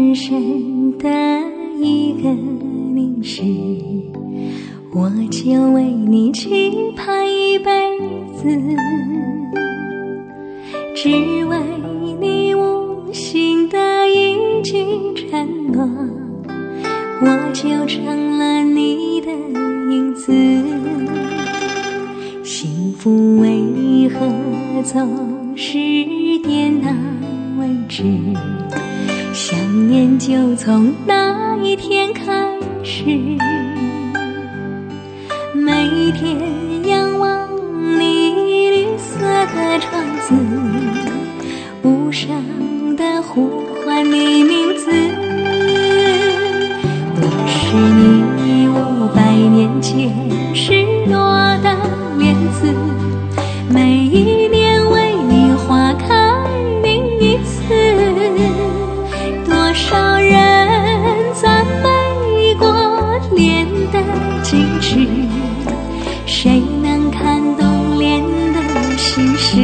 深深的一个凝视，我就为你期盼一辈子，只为你无心的一句承诺，我就成了你的影子。幸福为何总是点到为止？想念就从那一天开始，每天仰望你绿色的窗子，无声地呼唤你名字。我是你500年前失落的莲子，每一年为你花开另一次。多少人赞美过莲的矜持，谁能看懂莲的心事？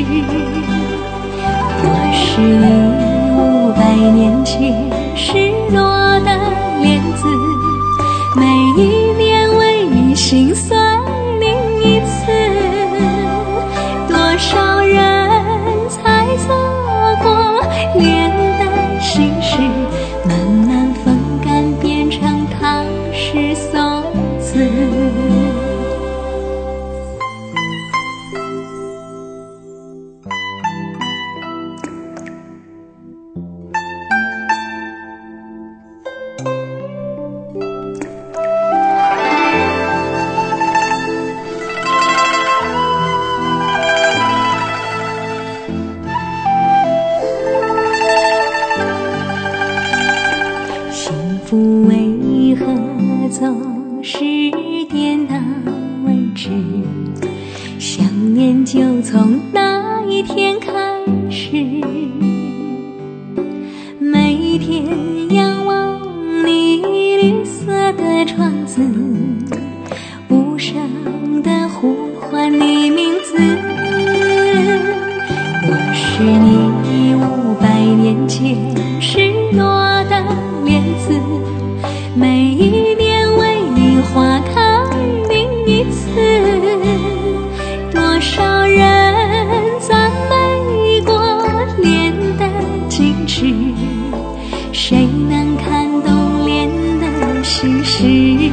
我是你500年前失落的莲子，每一年为你心酸另一次。多少人才错过莲的心事，慢慢风干变成唐诗宋词。幸福为何总是点到为止？想念就从那一天开始，每天仰望你绿色的窗子，无声地呼唤你名字。我是你500年前失落的莲子，每一年为你花开另一次。多少人赞美过莲的矜持，谁能看懂莲的心事？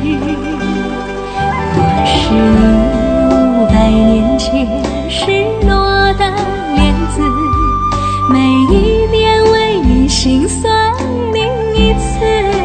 我是你500年前失落的莲子，每一年为你心酸另一次。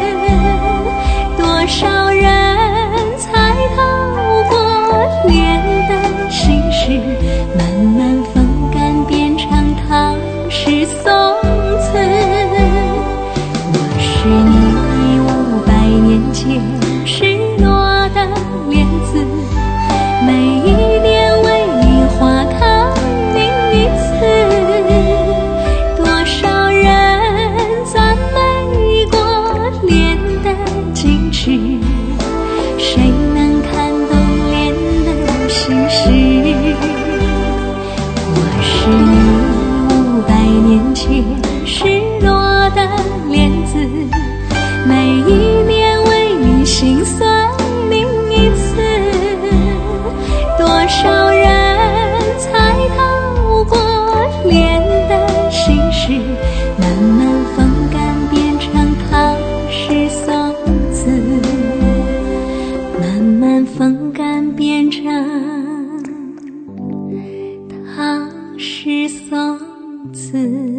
多少人才透过莲的心事，慢慢风干变成唐诗宋词。我是你500年前失落的莲子，每一年为你花开另一次。多少人赞美过莲的矜持，谁能看懂莲的心事？我是你500年前失落的莲子，每一年为你心酸另一次。多少人才透过莲的心事，慢慢风干变成唐诗宋词，慢慢风干变成唐诗宋词。